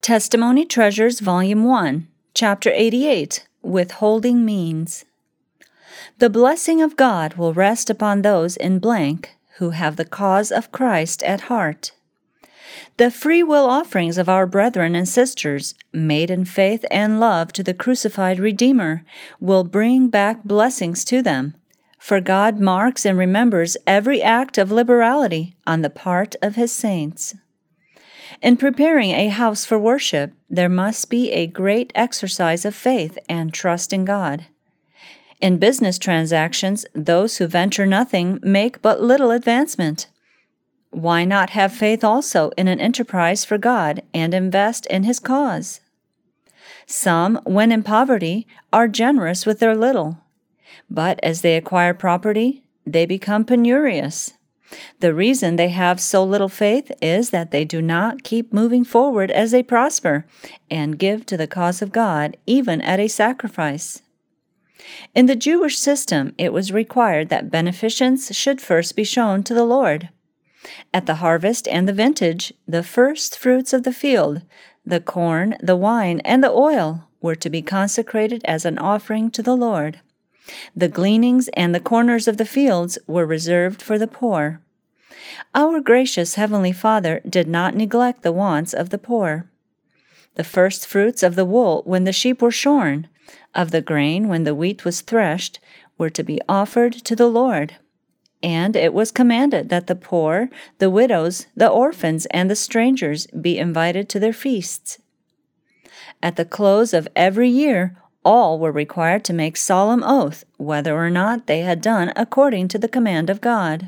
Testimony Treasures, Volume 1, Chapter 88, Withholding Means. The blessing of God will rest upon those in blank who have the cause of Christ at heart. The free will offerings of our brethren and sisters, made in faith and love to the crucified Redeemer, will bring back blessings to them, for God marks and remembers every act of liberality on the part of His saints. In preparing a house for worship, there must be a great exercise of faith and trust in God. In business transactions, those who venture nothing make but little advancement. Why not have faith also in an enterprise for God and invest in His cause? Some, when in poverty, are generous with their little, but as they acquire property, they become penurious. The reason they have so little faith is that they do not keep moving forward as they prosper and give to the cause of God, even at a sacrifice. In the Jewish system, it was required that beneficence should first be shown to the Lord. At the harvest and the vintage, the first fruits of the field, the corn, the wine, and the oil, were to be consecrated as an offering to the Lord. The gleanings and the corners of the fields were reserved for the poor. Our gracious Heavenly Father did not neglect the wants of the poor. The first fruits of the wool when the sheep were shorn, of the grain when the wheat was threshed, were to be offered to the Lord. And it was commanded that the poor, the widows, the orphans, and the strangers be invited to their feasts. At the close of every year, all were required to make solemn oath whether or not they had done according to the command of God.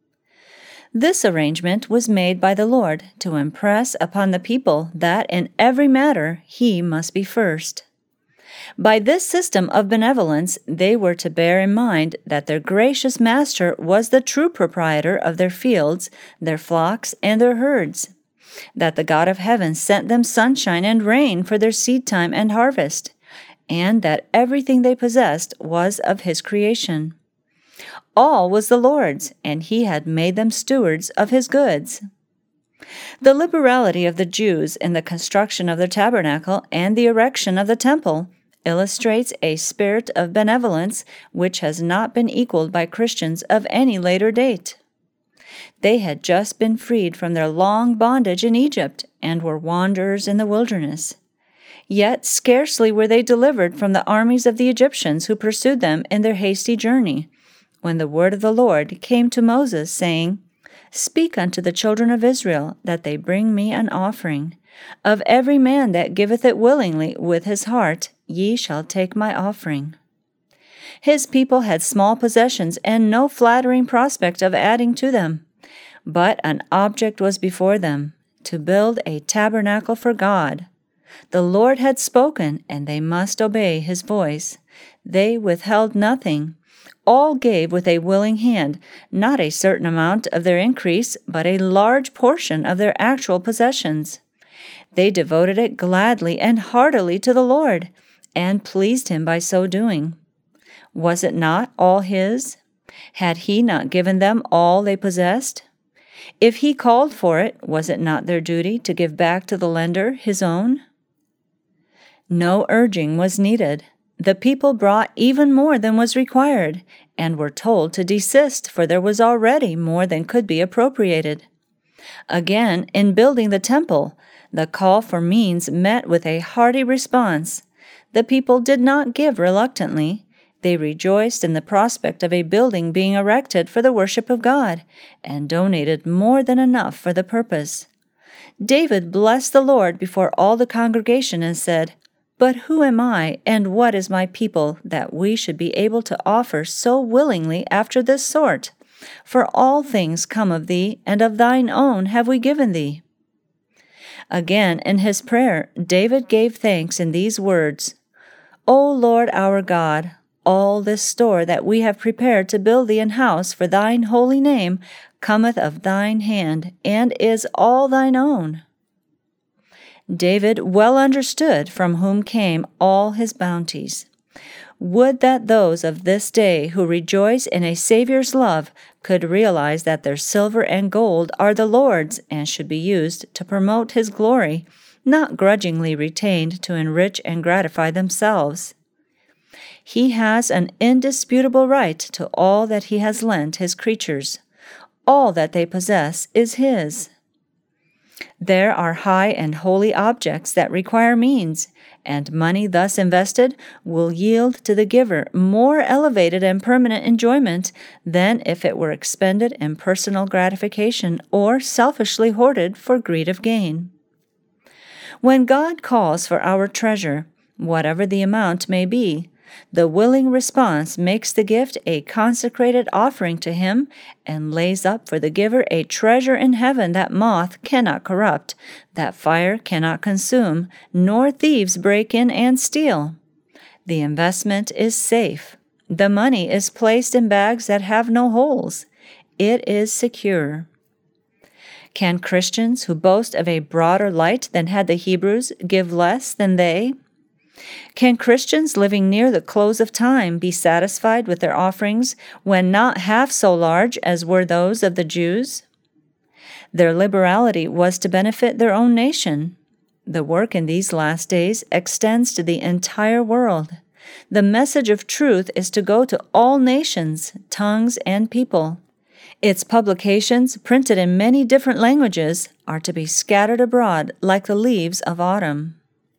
This arrangement was made by the Lord to impress upon the people that in every matter He must be first. By this system of benevolence, they were to bear in mind that their gracious Master was the true proprietor of their fields, their flocks, and their herds, that the God of heaven sent them sunshine and rain for their seedtime and harvest, and that everything they possessed was of His creation. All was the Lord's, and He had made them stewards of His goods. The liberality of the Jews in the construction of the tabernacle and the erection of the temple illustrates a spirit of benevolence which has not been equaled by Christians of any later date. They had just been freed from their long bondage in Egypt and were wanderers in the wilderness. Yet scarcely were they delivered from the armies of the Egyptians who pursued them in their hasty journey, when the word of the Lord came to Moses, saying, "Speak unto the children of Israel, that they bring me an offering. Of every man that giveth it willingly with his heart, ye shall take my offering." His people had small possessions and no flattering prospect of adding to them. But an object was before them, to build a tabernacle for God. The Lord had spoken, and they must obey His voice. They withheld nothing. All gave with a willing hand, not a certain amount of their increase, but a large portion of their actual possessions. They devoted it gladly and heartily to the Lord, and pleased Him by so doing. Was it not all His? Had He not given them all they possessed? If He called for it, was it not their duty to give back to the lender his own? No urging was needed. The people brought even more than was required, and were told to desist, for there was already more than could be appropriated. Again, in building the temple, the call for means met with a hearty response. The people did not give reluctantly. They rejoiced in the prospect of a building being erected for the worship of God, and donated more than enough for the purpose. David blessed the Lord before all the congregation and said, "But who am I, and what is my people, that we should be able to offer so willingly after this sort? For all things come of Thee, and of Thine own have we given Thee." Again, in his prayer, David gave thanks in these words, "O Lord our God, all this store that we have prepared to build Thee an house for Thine holy name cometh of Thine hand, and is all Thine own." David well understood from whom came all his bounties. Would that those of this day who rejoice in a Savior's love could realize that their silver and gold are the Lord's and should be used to promote His glory, not grudgingly retained to enrich and gratify themselves. He has an indisputable right to all that he has lent his creatures. All that they possess is his. There are high and holy objects that require means, and money thus invested will yield to the giver more elevated and permanent enjoyment than if it were expended in personal gratification or selfishly hoarded for greed of gain. When God calls for our treasure, whatever the amount may be, the willing response makes the gift a consecrated offering to Him and lays up for the giver a treasure in heaven that moth cannot corrupt, that fire cannot consume, nor thieves break in and steal. The investment is safe. The money is placed in bags that have no holes. It is secure. Can Christians who boast of a broader light than had the Hebrews give less than they? Can Christians living near the close of time be satisfied with their offerings when not half so large as were those of the Jews? Their liberality was to benefit their own nation. The work in these last days extends to the entire world. The message of truth is to go to all nations, tongues, and people. Its publications, printed in many different languages, are to be scattered abroad like the leaves of autumn.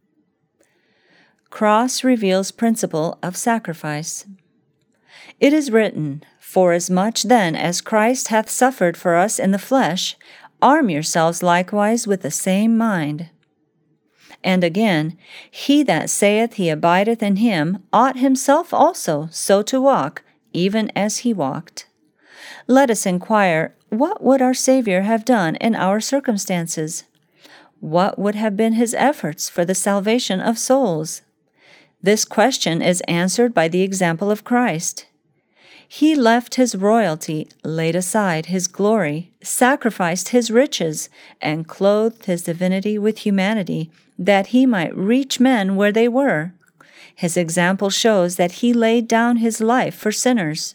Cross reveals principle of sacrifice. It is written, "Forasmuch then as Christ hath suffered for us in the flesh, arm yourselves likewise with the same mind." And again, "He that saith he abideth in him ought himself also so to walk, even as he walked." Let us inquire, what would our Savior have done in our circumstances? What would have been his efforts for the salvation of souls? This question is answered by the example of Christ. He left his royalty, laid aside his glory, sacrificed his riches, and clothed his divinity with humanity, that he might reach men where they were. His example shows that he laid down his life for sinners.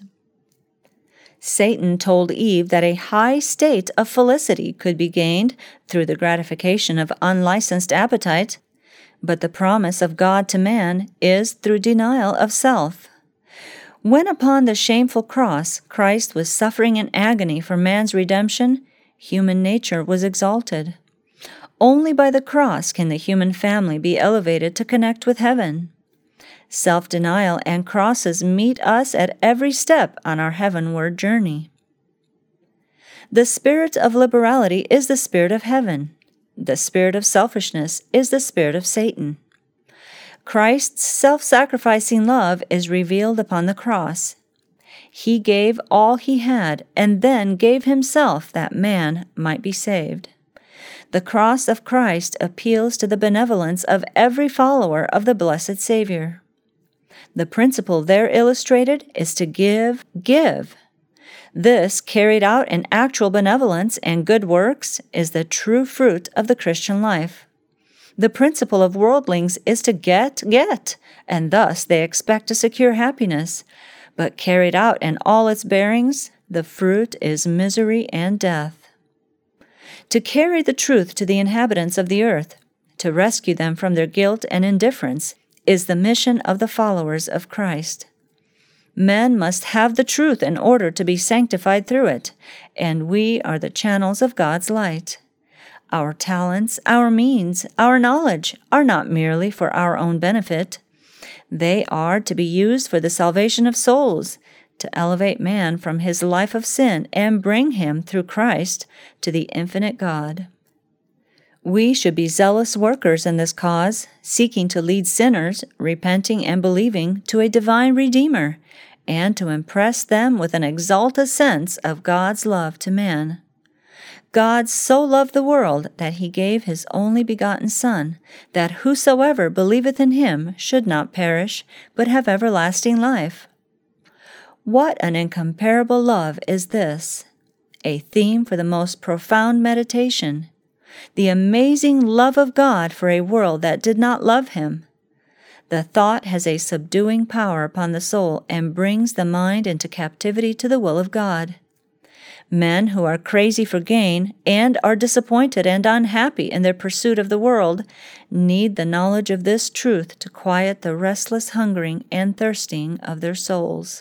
Satan told Eve that a high state of felicity could be gained through the gratification of unlicensed appetite, but the promise of God to man is through denial of self. When upon the shameful cross Christ was suffering in agony for man's redemption, human nature was exalted. Only by the cross can the human family be elevated to connect with heaven. Self-denial and crosses meet us at every step on our heavenward journey. The spirit of liberality is the spirit of heaven. The spirit of selfishness is the spirit of Satan. Christ's self-sacrificing love is revealed upon the cross. He gave all he had and then gave himself that man might be saved. The cross of Christ appeals to the benevolence of every follower of the blessed Savior. The principle there illustrated is to give. This, carried out in actual benevolence and good works, is the true fruit of the Christian life. The principle of worldlings is to get, and thus they expect to secure happiness. But carried out in all its bearings, the fruit is misery and death. To carry the truth to the inhabitants of the earth, to rescue them from their guilt and indifference, is the mission of the followers of Christ. Men must have the truth in order to be sanctified through it, and we are the channels of God's light. Our talents, our means, our knowledge are not merely for our own benefit. They are to be used for the salvation of souls, to elevate man from his life of sin and bring him through Christ to the infinite God. We should be zealous workers in this cause, seeking to lead sinners, repenting and believing, to a divine Redeemer, and to impress them with an exalted sense of God's love to man. God so loved the world that he gave his only begotten Son, that whosoever believeth in him should not perish, but have everlasting life. What an incomparable love is this! A theme for the most profound meditation. The amazing love of God for a world that did not love him. The thought has a subduing power upon the soul and brings the mind into captivity to the will of God. Men who are crazy for gain and are disappointed and unhappy in their pursuit of the world need the knowledge of this truth to quiet the restless hungering and thirsting of their souls.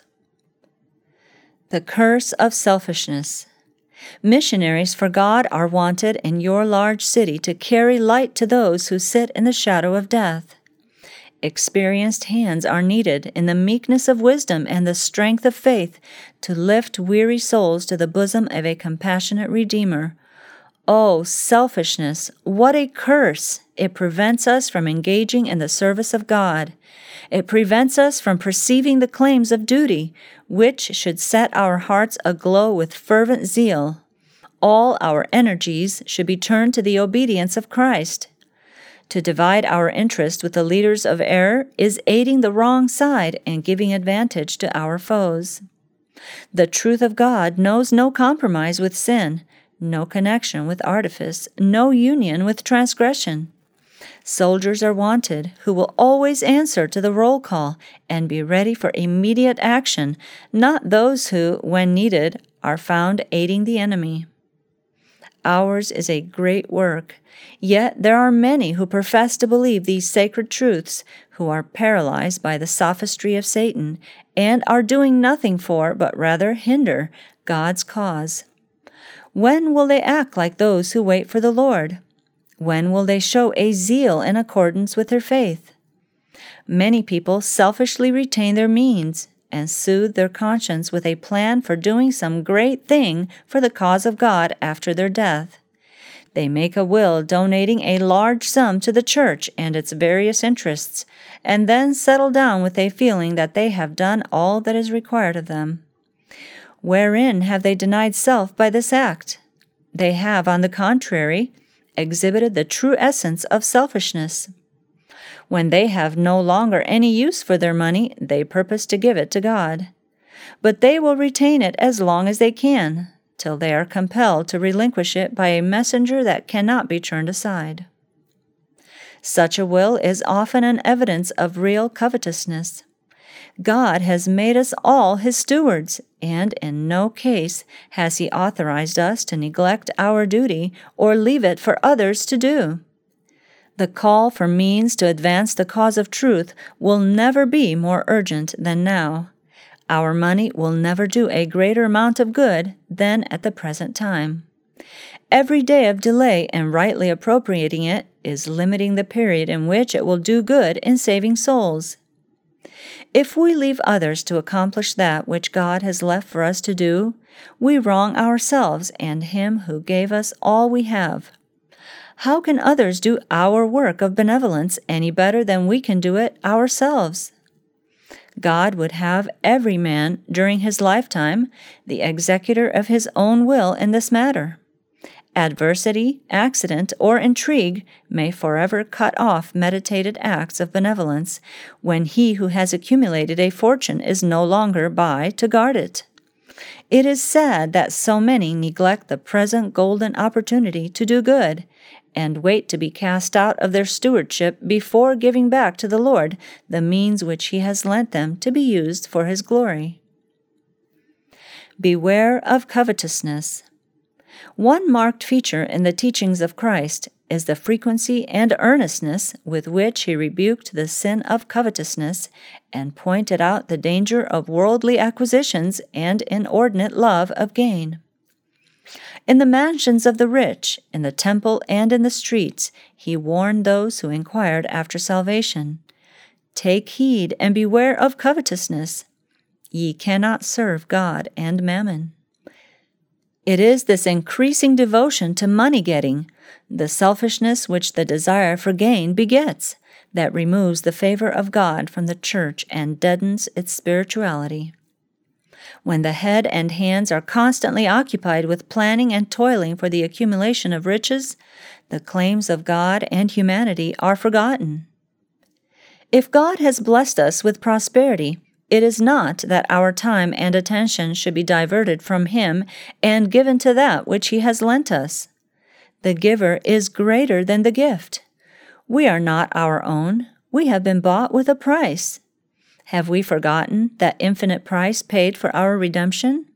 The curse of selfishness. Missionaries for God are wanted in your large city to carry light to those who sit in the shadow of death. Experienced hands are needed in the meekness of wisdom and the strength of faith to lift weary souls to the bosom of a compassionate Redeemer. Oh, selfishness, what a curse! It prevents us from engaging in the service of God. It prevents us from perceiving the claims of duty, which should set our hearts aglow with fervent zeal. All our energies should be turned to the obedience of Christ. To divide our interest with the leaders of error is aiding the wrong side and giving advantage to our foes. The truth of God knows no compromise with sin, no connection with artifice, no union with transgression. Soldiers are wanted who will always answer to the roll call and be ready for immediate action, not those who, when needed, are found aiding the enemy. Ours is a great work, yet there are many who profess to believe these sacred truths, who are paralyzed by the sophistry of Satan, and are doing nothing for, but rather hinder, God's cause. When will they act like those who wait for the Lord? When will they show a zeal in accordance with their faith? Many people selfishly retain their means and soothe their conscience with a plan for doing some great thing for the cause of God after their death. They make a will donating a large sum to the church and its various interests, and then settle down with a feeling that they have done all that is required of them. Wherein have they denied self by this act? They have, on the contrary, exhibited the true essence of selfishness. When they have no longer any use for their money, they purpose to give it to God. But they will retain it as long as they can, till they are compelled to relinquish it by a messenger that cannot be turned aside. Such a will is often an evidence of real covetousness. God has made us all His stewards, and in no case has He authorized us to neglect our duty or leave it for others to do. The call for means to advance the cause of truth will never be more urgent than now. Our money will never do a greater amount of good than at the present time. Every day of delay in rightly appropriating it is limiting the period in which it will do good in saving souls. If we leave others to accomplish that which God has left for us to do, we wrong ourselves and Him who gave us all we have. How can others do our work of benevolence any better than we can do it ourselves? God would have every man, during his lifetime, the executor of his own will in this matter. Adversity, accident, or intrigue may forever cut off meditated acts of benevolence when he who has accumulated a fortune is no longer by to guard it. It is sad that so many neglect the present golden opportunity to do good, and wait to be cast out of their stewardship before giving back to the Lord the means which He has lent them to be used for His glory. Beware of covetousness. One marked feature in the teachings of Christ is the frequency and earnestness with which He rebuked the sin of covetousness and pointed out the danger of worldly acquisitions and inordinate love of gain. In the mansions of the rich, in the temple and in the streets, He warned those who inquired after salvation. Take heed and beware of covetousness. Ye cannot serve God and mammon. It is this increasing devotion to money-getting, the selfishness which the desire for gain begets, that removes the favor of God from the church and deadens its spirituality. When the head and hands are constantly occupied with planning and toiling for the accumulation of riches, the claims of God and humanity are forgotten. If God has blessed us with prosperity, it is not that our time and attention should be diverted from Him and given to that which He has lent us. The giver is greater than the gift. We are not our own. We have been bought with a price. Have we forgotten that infinite price paid for our redemption?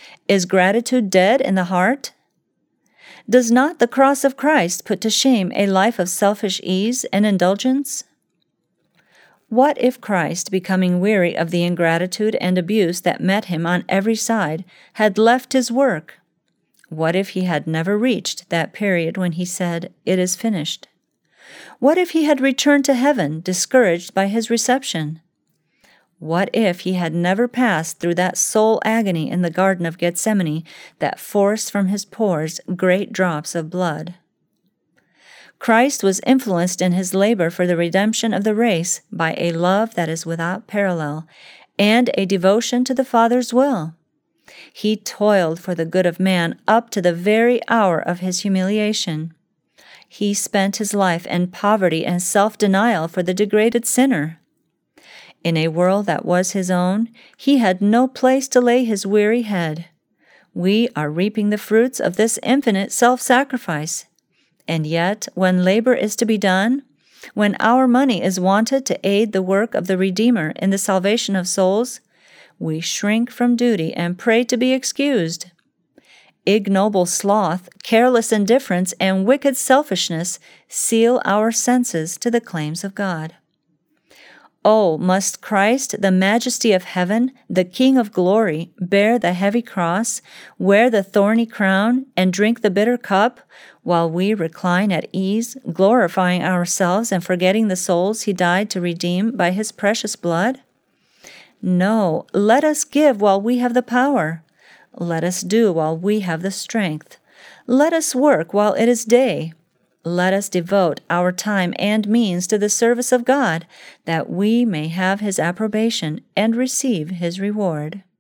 Is gratitude dead in the heart? Does not the cross of Christ put to shame a life of selfish ease and indulgence? What if Christ, becoming weary of the ingratitude and abuse that met him on every side, had left his work? What if he had never reached that period when he said, "It is finished"? What if he had returned to heaven, discouraged by his reception? What if he had never passed through that soul agony in the Garden of Gethsemane that forced from his pores great drops of blood? Christ was influenced in his labor for the redemption of the race by a love that is without parallel and a devotion to the Father's will. He toiled for the good of man up to the very hour of his humiliation. He spent his life in poverty and self-denial for the degraded sinner. In a world that was his own, he had no place to lay his weary head. We are reaping the fruits of this infinite self-sacrifice. And yet, when labor is to be done, when our money is wanted to aid the work of the Redeemer in the salvation of souls, we shrink from duty and pray to be excused. Ignoble sloth, careless indifference, and wicked selfishness seal our senses to the claims of God. Oh, must Christ, the majesty of heaven, the King of glory, bear the heavy cross, wear the thorny crown, and drink the bitter cup, while we recline at ease, glorifying ourselves and forgetting the souls he died to redeem by his precious blood? No, let us give while we have the power. Let us do while we have the strength. Let us work while it is day. Let us devote our time and means to the service of God, that we may have his approbation and receive his reward.